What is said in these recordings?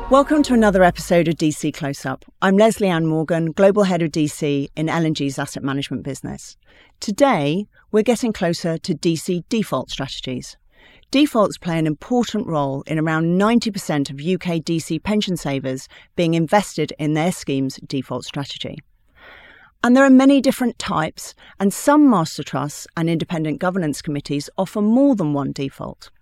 Welcome to another episode of DC Close Up. I'm Leslie Ann Morgan, Global Head of DC in L&G's asset management business. Today, we're getting closer to DC default strategies. Defaults play an important role in around 90% of UK DC pension savers being invested in their scheme's default strategy. And there are many different types, and some master trusts and independent governance committees offer more than one default.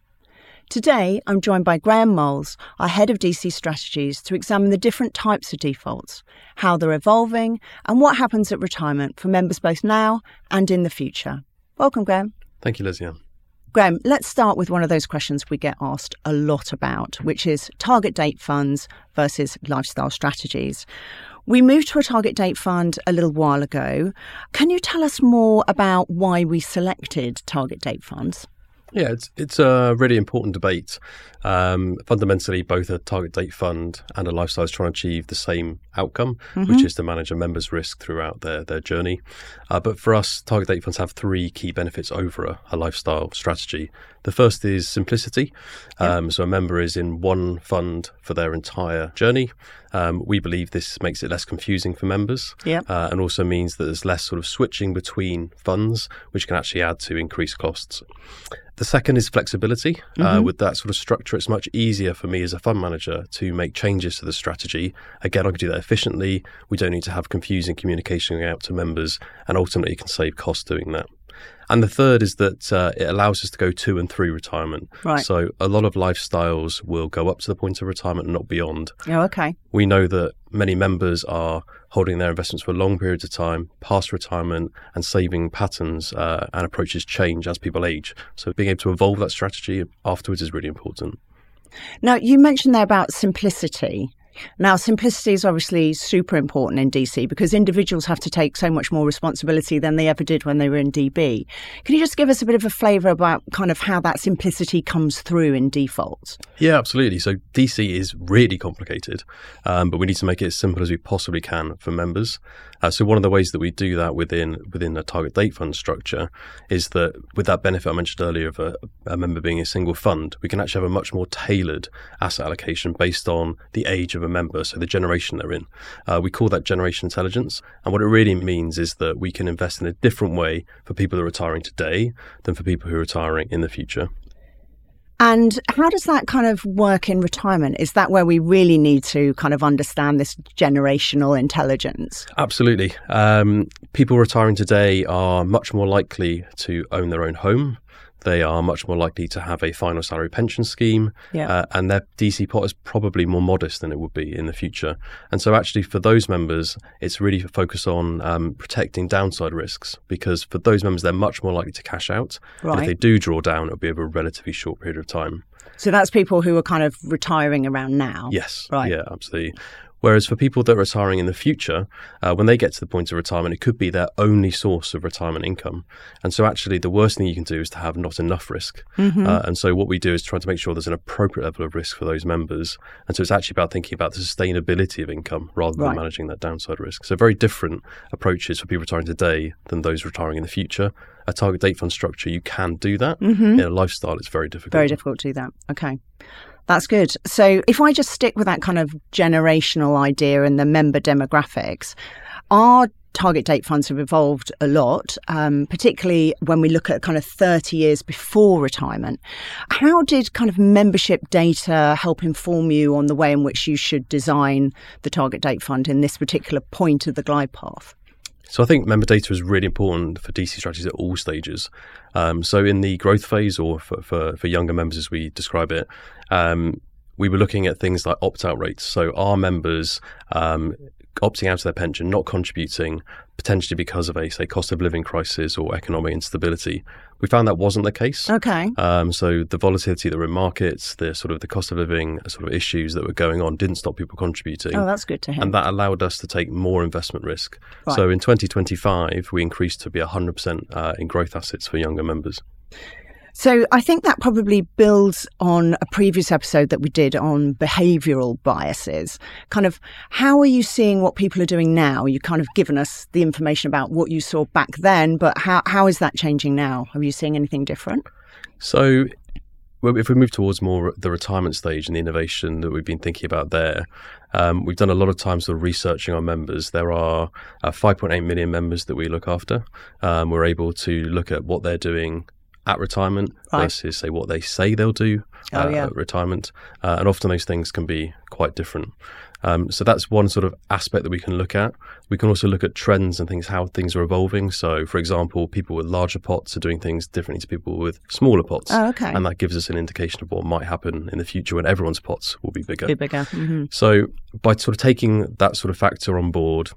Today, I'm joined by Graham Moles, our Head of DC Strategies, to examine the different types of defaults, how they're evolving, and what happens at retirement for members both now and in the future. Welcome, Graham. Thank you, Leslie. Graham, let's start with one of those questions we get asked a lot about, which is target date funds versus lifestyle strategies. We moved to a target date fund a little while ago. Can you tell us more about why we selected target date funds? Yeah, it's a really important debate. Fundamentally, both a target date fund and a lifestyle is trying to achieve the same outcome, which is to manage a member's risk throughout their journey. But for us, target date funds have three key benefits over a lifestyle strategy. The first is simplicity. So a member is in one fund for their entire journey. We believe this makes it less confusing for members and also means that there's less sort of switching between funds, which can actually add to increased costs. The second is flexibility. With that sort of structure, it's much easier for me as a fund manager to make changes to the strategy. Again, I can do that efficiently. We don't need to have confusing communication going out to members, and ultimately can save costs doing that. And the third is that it allows us to go to and through retirement. Right. So a lot of lifestyles will go up to the point of retirement and not beyond. Oh, okay. We know that many members are holding their investments for long periods of time, past retirement, and saving patterns and approaches change as people age. So being able to evolve that strategy afterwards is really important. Now, you mentioned there about simplicity. Now, simplicity is obviously super important in DC because individuals have to take so much more responsibility than they ever did when they were in DB. Can you just give us a bit of a flavour about kind of how that simplicity comes through in defaults? Yeah, absolutely. So DC is really complicated, but we need to make it as simple as we possibly can for members. So one of the ways that we do that within a target date fund structure is that with that benefit I mentioned earlier of a member being a single fund, we can actually have a much more tailored asset allocation based on the age of a member, so the generation they're in. We call that generation intelligence. And what it really means is that we can invest in a different way for people that are retiring today than for people who are retiring in the future. And how does that kind of work in retirement? Is that where we really need to kind of understand this generational intelligence? Absolutely. People retiring today are much more likely to own their own home. They are much more likely to have a final salary pension scheme, and their DC pot is probably more modest than it would be in the future. And so actually for those members, it's really focused on protecting downside risks, because for those members, they're much more likely to cash out. Right. And if they do draw down, it'll be over a relatively short period of time. So that's people who are kind of retiring around now? Yes. Right. Yeah, absolutely. Whereas for people that are retiring in the future, when they get to the point of retirement, it could be their only source of retirement income. And so actually the worst thing you can do is to have not enough risk. And so what we do is try to make sure there's an appropriate level of risk for those members. And so it's actually about thinking about the sustainability of income rather than managing that downside risk. So very different approaches for people retiring today than those retiring in the future. A target date fund structure, you can do that. In a lifestyle, it's very difficult. Very difficult to do that. Okay. That's good. So if I just stick with that kind of generational idea and the member demographics, our target date funds have evolved a lot, particularly when we look at kind of 30 years before retirement. How did kind of membership data help inform you on the way in which you should design the target date fund in this particular point of the glide path? So I think member data is really important for DC strategies at all stages. So in the growth phase, or for younger members as we describe it, we were looking at things like opt-out rates. So are members opting out of their pension, not contributing, potentially because of a, say, cost of living crisis or economic instability? We found that wasn't the case. Okay. So the volatility that were in markets, the sort of the cost of living sort of issues that were going on didn't stop people contributing. Oh, that's good to hear. And that allowed us to take more investment risk. Right. So in 2025, we increased to be 100% in growth assets for younger members. So I think that probably builds on a previous episode that we did on behavioural biases. Kind of, how are you seeing what people are doing now? You've kind of given us the information about what you saw back then, but how is that changing now? Are you seeing anything different? So well, if we move towards more the retirement stage and the innovation that we've been thinking about there, we've done a lot of time sort of researching our members. There are 5.8 million members that we look after. We're able to look at what they're doing at retirement versus say what they say they'll do at retirement, and often those things can be quite different. So that's one sort of aspect that we can look at. We can also look at trends and things, how things are evolving. So, for example, people with larger pots are doing things differently to people with smaller pots. Oh, okay. And that gives us an indication of what might happen in the future when everyone's pots will be bigger. Mm-hmm. So by sort of taking that sort of factor on board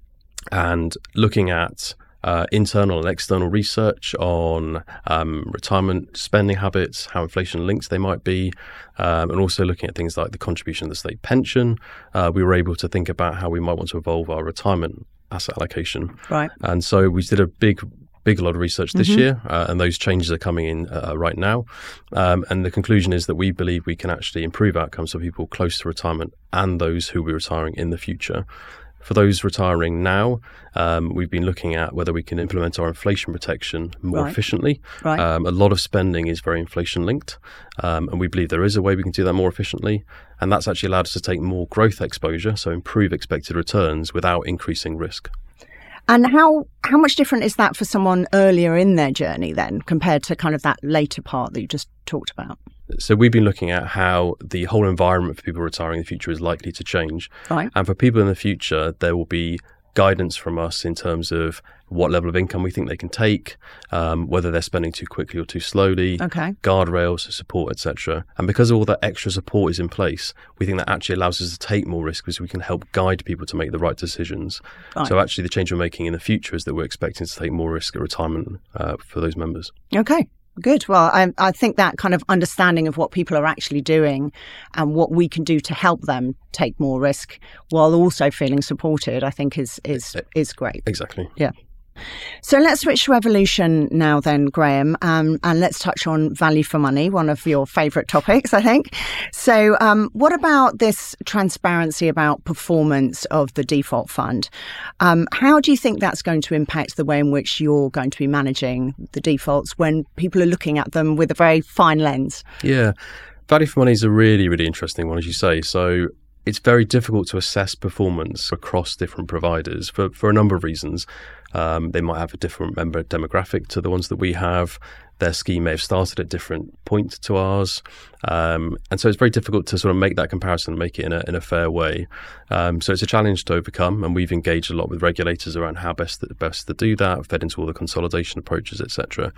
and looking at internal and external research on retirement spending habits, how inflation linked they might be, and also looking at things like the contribution of the state pension, we were able to think about how we might want to evolve our retirement asset allocation. Right. And so we did a big lot of research this year, and those changes are coming in right now. And the conclusion is that we believe we can actually improve outcomes for people close to retirement and those who will be retiring in the future. For those retiring now, we've been looking at whether we can implement our inflation protection more efficiently. Right. A lot of spending is very inflation linked, and we believe there is a way we can do that more efficiently. And that's actually allowed us to take more growth exposure, so improve expected returns without increasing risk. And how much different is that for someone earlier in their journey then, compared to kind of that later part that you just talked about? So we've been looking at how the whole environment for people retiring in the future is likely to change. Right. And for people in the future, there will be guidance from us in terms of what level of income we think they can take, whether they're spending too quickly or too slowly, guardrails, support, etc. And because all that extra support is in place, we think that actually allows us to take more risk because we can help guide people to make the right decisions. Right. So actually the change we're making in the future is that we're expecting to take more risk at retirement for those members. Okay. Good. Well, I think that kind of understanding of what people are actually doing and what we can do to help them take more risk while also feeling supported, I think is great. Exactly. Yeah. So let's switch to evolution now then, Graham, and let's touch on value for money, one of your favourite topics, I think. So what about this transparency about performance of the default fund? How do you think that's going to impact the way in which you're going to be managing the defaults when people are looking at them with a very fine lens? Yeah, value for money is a really, really interesting one, as you say. So it's very difficult to assess performance across different providers for a number of reasons. They might have a different member demographic to the ones that we have. Their scheme may have started at different points to ours. And so it's very difficult to sort of make that comparison and make it in a fair way. So it's a challenge to overcome, and we've engaged a lot with regulators around how best to do that, fed into all the consolidation approaches, etc.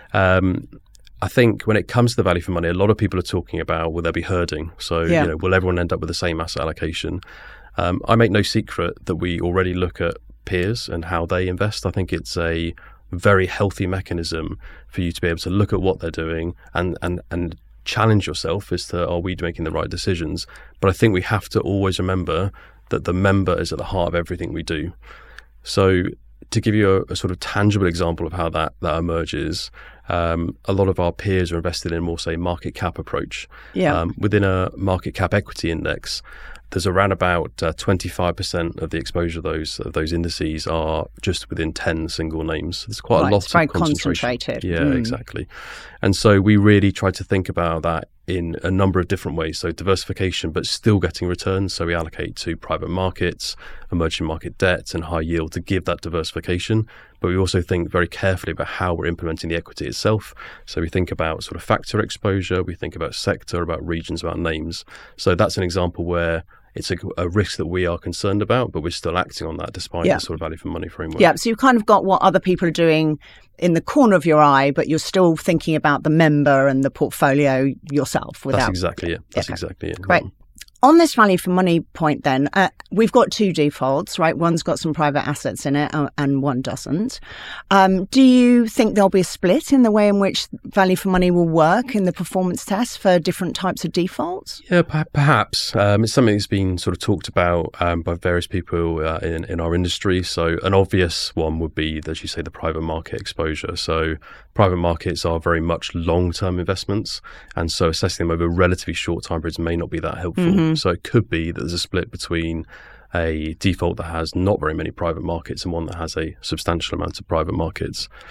I think when it comes to the value for money, a lot of people are talking about will there be herding? So, will everyone end up with the same asset allocation? I make no secret that we already look at peers and how they invest. I think it's a very healthy mechanism for you to be able to look at what they're doing and challenge yourself as to, are we making the right decisions? But I think we have to always remember that the member is at the heart of everything we do. So to give you a sort of tangible example of how that emerges, a lot of our peers are invested in a more, say, market cap approach. Yeah. Within a market cap equity index, there's around about 25% of the exposure of those indices are just within 10 single names. There's quite a lot of concentration. Concentrated. Yeah, exactly. And so we really try to think about that in a number of different ways. So diversification, but still getting returns. So we allocate to private markets, emerging market debt, and high yield to give that diversification. But we also think very carefully about how we're implementing the equity itself. So we think about sort of factor exposure, we think about sector, about regions, about names. So that's an example where it's a risk that we are concerned about, but we're still acting on that despite the sort of value for money framework. Yeah, so you've kind of got what other people are doing in the corner of your eye, but you're still thinking about the member and the portfolio yourself. That's exactly it. That's exactly it. Great. On this value for money point then, we've got two defaults, right? One's got some private assets in it and one doesn't. Do you think there'll be a split in the way in which value for money will work in the performance test for different types of defaults? Yeah, perhaps. It's something that's been sort of talked about by various people in our industry. So an obvious one would be, as you say, the private market exposure. So private markets are very much long-term investments. And so assessing them over relatively short time periods may not be that helpful. Mm-hmm. So it could be that there's a split between a default that has not very many private markets and one that has a substantial amount of private markets.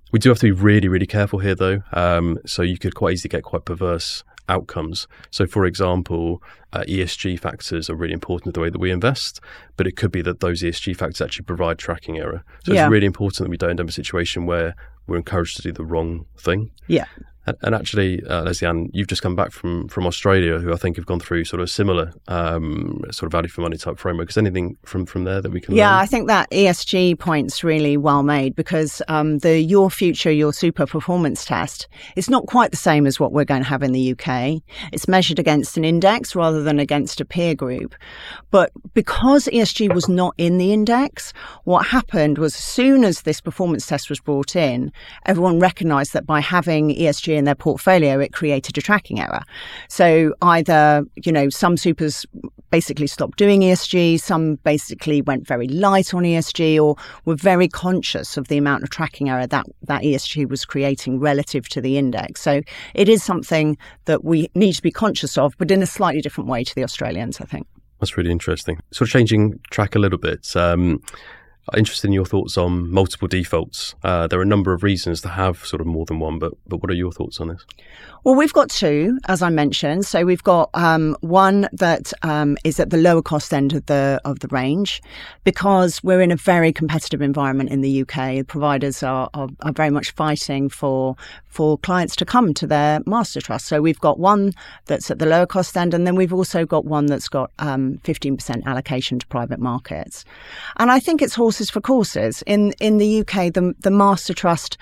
We do have to be really, really careful here, though. So you could quite easily get quite perverse outcomes. So, for example, ESG factors are really important in the way that we invest, but it could be that those ESG factors actually provide tracking error. So it's really important that we don't end up in a situation where we're encouraged to do the wrong thing. Yeah. And actually, Lesley-Anne, you've just come back from Australia, who I think have gone through sort of a similar sort of value for money type framework. Is anything from there that we can learn? I think that ESG point's really well made, because the Your Future, Your Super performance test is not quite the same as what we're going to have in the UK. It's measured against an index rather than against a peer group. But because ESG was not in the index, what happened was as soon as this performance test was brought in, everyone recognised that by having ESG in their portfolio, it created a tracking error. So either, some supers basically stopped doing ESG, some basically went very light on ESG, or were very conscious of the amount of tracking error that ESG was creating relative to the index. So it is something that we need to be conscious of, but in a slightly different way to the Australians, I think. That's really interesting. Sort of changing track a little bit. Interested in your thoughts on multiple defaults. There are a number of reasons to have sort of more than one, but what are your thoughts on this? Well, we've got two, as I mentioned. So we've got one that is at the lower cost end of the range, because we're in a very competitive environment in the UK. Providers are very much fighting for clients to come to their master trust. So we've got one that's at the lower cost end, and then we've also got one that's got 15% allocation to private markets. And I think it's horses for courses. In the UK, the master trust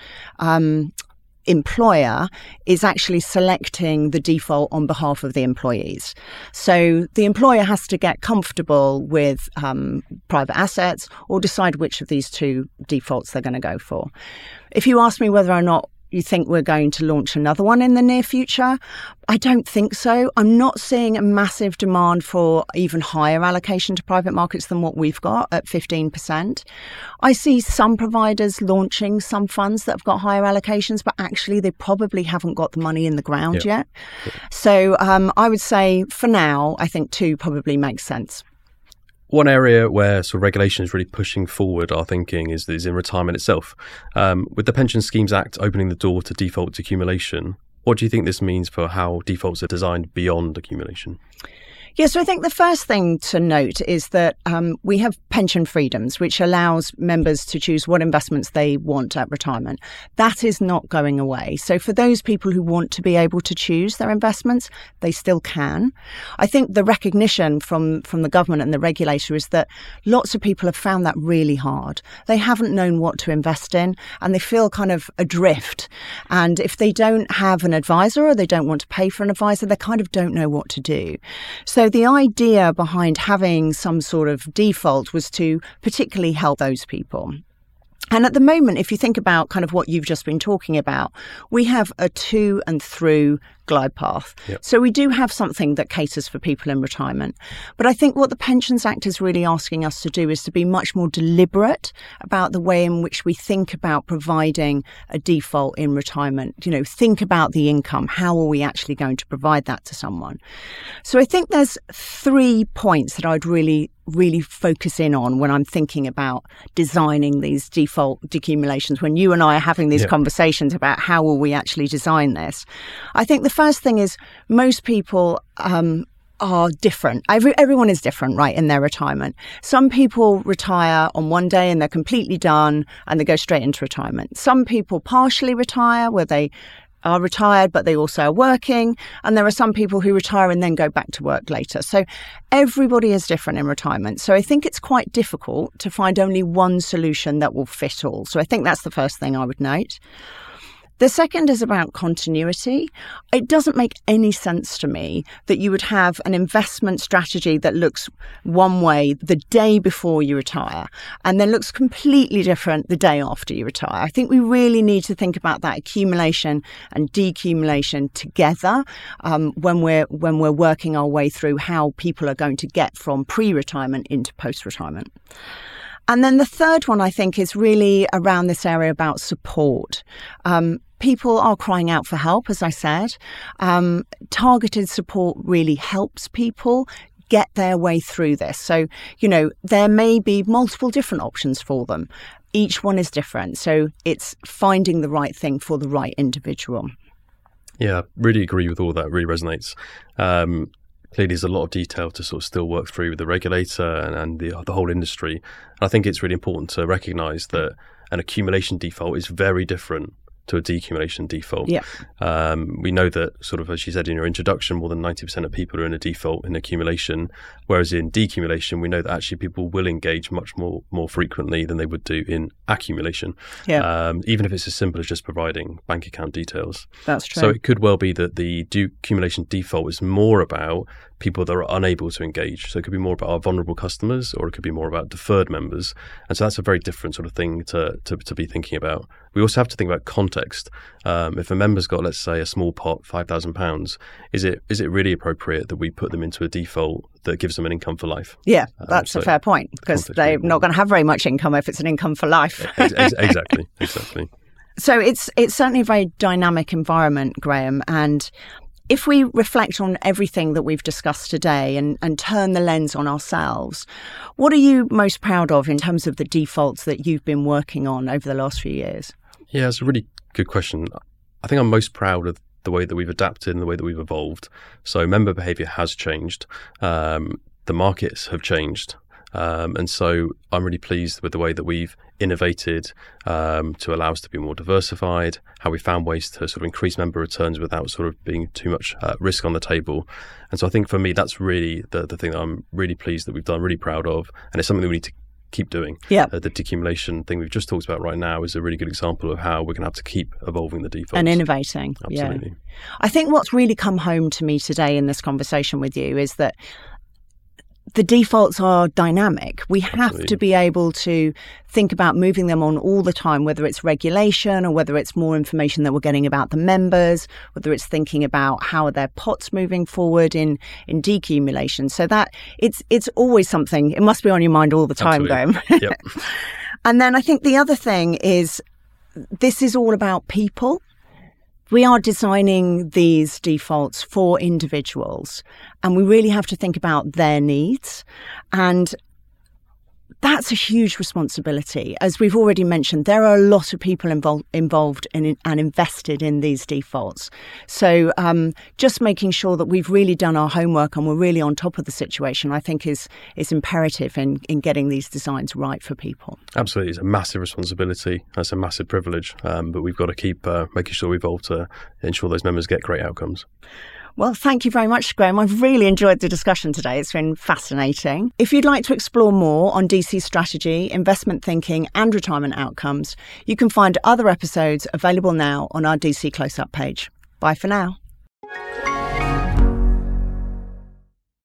employer is actually selecting the default on behalf of the employees. So the employer has to get comfortable with private assets or decide which of these two defaults they're going to go for. If you ask me whether or not you think we're going to launch another one in the near future, I don't think so. I'm not seeing a massive demand for even higher allocation to private markets than what we've got at 15%. I see some providers launching some funds that have got higher allocations, but actually they probably haven't got the money in the ground yet. So I would say for now, I think two probably makes sense. One area where sort of regulation is really pushing forward our thinking is in retirement itself. With the Pension Schemes Act opening the door to default accumulation, what do you think this means for how defaults are designed beyond accumulation? Yes, so I think the first thing to note is that we have pension freedoms, which allows members to choose what investments they want at retirement. That is not going away. So for those people who want to be able to choose their investments, they still can. I think the recognition from the government and the regulator is that lots of people have found that really hard. They haven't known what to invest in, and they feel kind of adrift. And if they don't have an advisor or they don't want to pay for an advisor, they kind of don't know what to do. So the idea behind having some sort of default was to particularly help those people. And at the moment, if you think about kind of what you've just been talking about, we have a to and through glide path. Yep. So we do have something that caters for people in retirement. But I think what the Pensions Act is really asking us to do is to be much more deliberate about the way in which we think about providing a default in retirement. Think about the income. How are we actually going to provide that to someone? So I think there's 3 points that I'd really focus in on when I'm thinking about designing these default decumulations, when you and I are having these conversations about how will we actually design this. I think the first thing is most people are different. Everyone is different, right, in their retirement. Some people retire on one day and they're completely done and they go straight into retirement. Some people partially retire where they are retired, but they also are working. And there are some people who retire and then go back to work later. So everybody is different in retirement. So I think it's quite difficult to find only one solution that will fit all. So I think that's the first thing I would note. The second is about continuity. It doesn't make any sense to me that you would have an investment strategy that looks one way the day before you retire and then looks completely different the day after you retire. I think we really need to think about that accumulation and decumulation together when we're working our way through how people are going to get from pre-retirement into post-retirement. And then the third one, I think, is really around this area about support. People are crying out for help, as I said. Targeted support really helps people get their way through this. So, there may be multiple different options for them. Each one is different. So it's finding the right thing for the right individual. Yeah, really agree with all that. Really resonates. Clearly, there's a lot of detail to sort of still work through with the regulator and the whole industry. And I think it's really important to recognise that an accumulation default is very different to a decumulation default. Yeah. We know that, sort of as you said in your introduction, more than 90% of people are in a default in accumulation, whereas in decumulation, we know that actually people will engage much more frequently than they would do in accumulation. Yeah. Even if it's as simple as just providing bank account details. That's true. So it could well be that the decumulation default is more about people that are unable to engage. So it could be more about our vulnerable customers, or it could be more about deferred members. And so that's a very different sort of thing to be thinking about. We also have to think about context. If a member's got, let's say, a small pot, £5,000, is it really appropriate that we put them into a default that gives them an income for life? Yeah, that's a fair point, because they're not going to have very much income if it's an income for life. Exactly. So it's certainly a very dynamic environment, Graham, and if we reflect on everything that we've discussed today and turn the lens on ourselves, what are you most proud of in terms of the defaults that you've been working on over the last few years? Yeah, it's a really good question. I think I'm most proud of the way that we've adapted and the way that we've evolved. So member behaviour has changed. The markets have changed. And so I'm really pleased with the way that we've innovated to allow us to be more diversified, how we found ways to sort of increase member returns without sort of being too much risk on the table. And so I think for me, that's really the thing that I'm really pleased that we've done, really proud of. And it's something that we need to keep doing. Yeah. The decumulation thing we've just talked about right now is a really good example of how we're going to have to keep evolving the defaults. And innovating. Absolutely. Yeah. I think what's really come home to me today in this conversation with you is that the defaults are dynamic. We have to be able to think about moving them on all the time, whether it's regulation or whether it's more information that we're getting about the members, whether it's thinking about how are their pots moving forward in decumulation. So that it's always something, it must be on your mind all the time, Graham. Yep. And then I think the other thing is this is all about people. We are designing these defaults for individuals, and we really have to think about their needs. And that's a huge responsibility. As we've already mentioned, there are a lot of people involved in and invested in these defaults. So just making sure that we've really done our homework and we're really on top of the situation, I think is imperative in getting these designs right for people. Absolutely. It's a massive responsibility. That's a massive privilege. But we've got to keep making sure we evolve to ensure those members get great outcomes. Well, thank you very much, Graham. I've really enjoyed the discussion today. It's been fascinating. If you'd like to explore more on DC strategy, investment thinking and retirement outcomes, you can find other episodes available now on our DC Close-Up page. Bye for now.